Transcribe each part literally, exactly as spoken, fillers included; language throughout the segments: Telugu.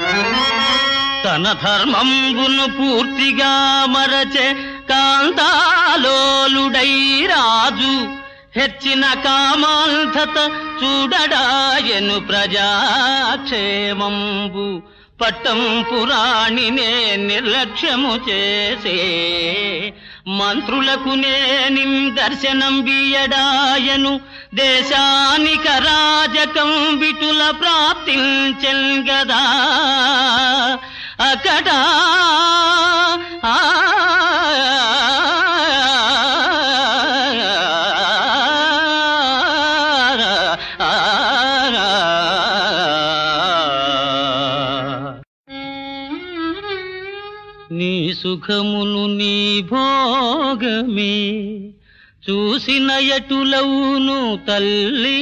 తన ధర్మంబును పూర్తిగా మరచే కాంతాలోలుడై రాజు హెచ్చిన కామాంధత చూడడాయను ప్రజాక్షేమంబు పట్టం పురాణినే నిర్లక్ష్యము చేసే మంత్రులకు నేనిం దర్శనం బియడాయను దేశానిక రాజకం విటుల ప్రాప్తించెన్ గదా అకట నీ సుఖమును నీ భోగమే చూసిన ఎటులవును తల్లి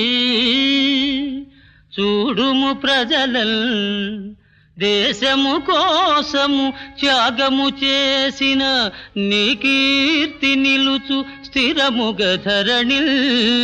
చూడుము ప్రజలల్ దేశము కోసము త్యాగము చేసిన నీ కీర్తి నిలుచు స్థిరముగ ధరణిల్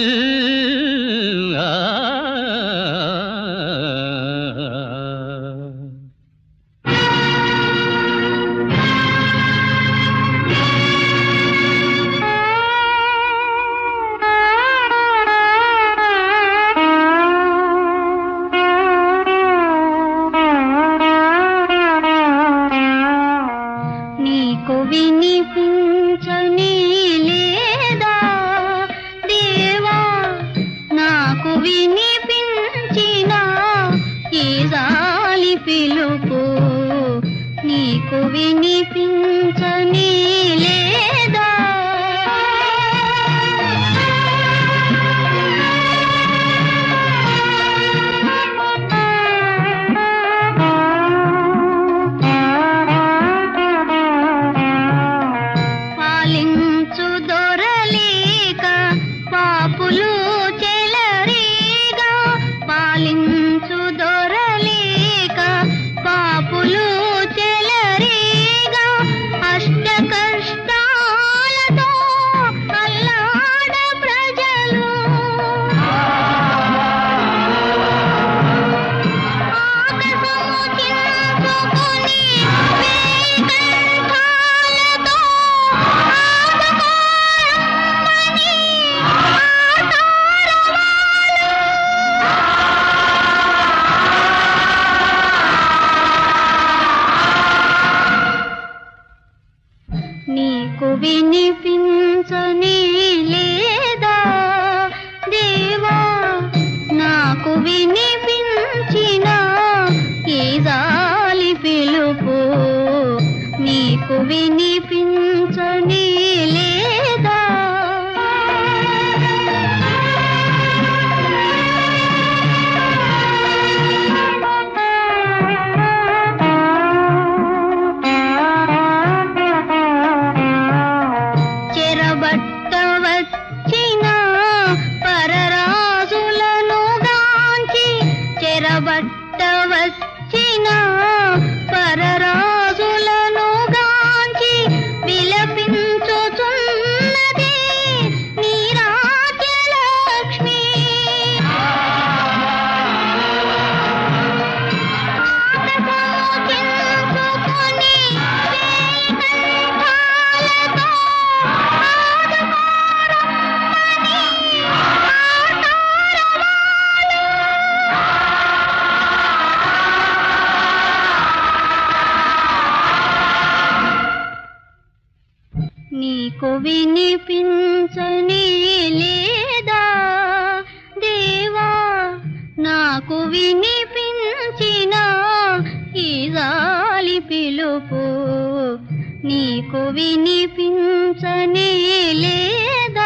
వినిపించని లేదా దేవా నాకు వినిపించిన ఈ జాలి పిలుపు నీకు వినిపించని లేదా నీకు వినిపించని లేదా దేవా నాకు వినిపించిన ఈ జాలి పిలుపు నీకు వినిపించని లేదా చెరబట్టవచ్చిన పరరాజులను గాంచి చెరబట్టవచ్చిన పరరాజులను గాంచి విలపించుచున్నది నీ రాజ్యలక్ష్మి ఆకసముచించుకొని వేయికంఠాలతో నీకు వినిపించని లేదా దేవా నాకు వినిపించిన ఈ జాలి పిలుపు నీకు వినిపించని లేదా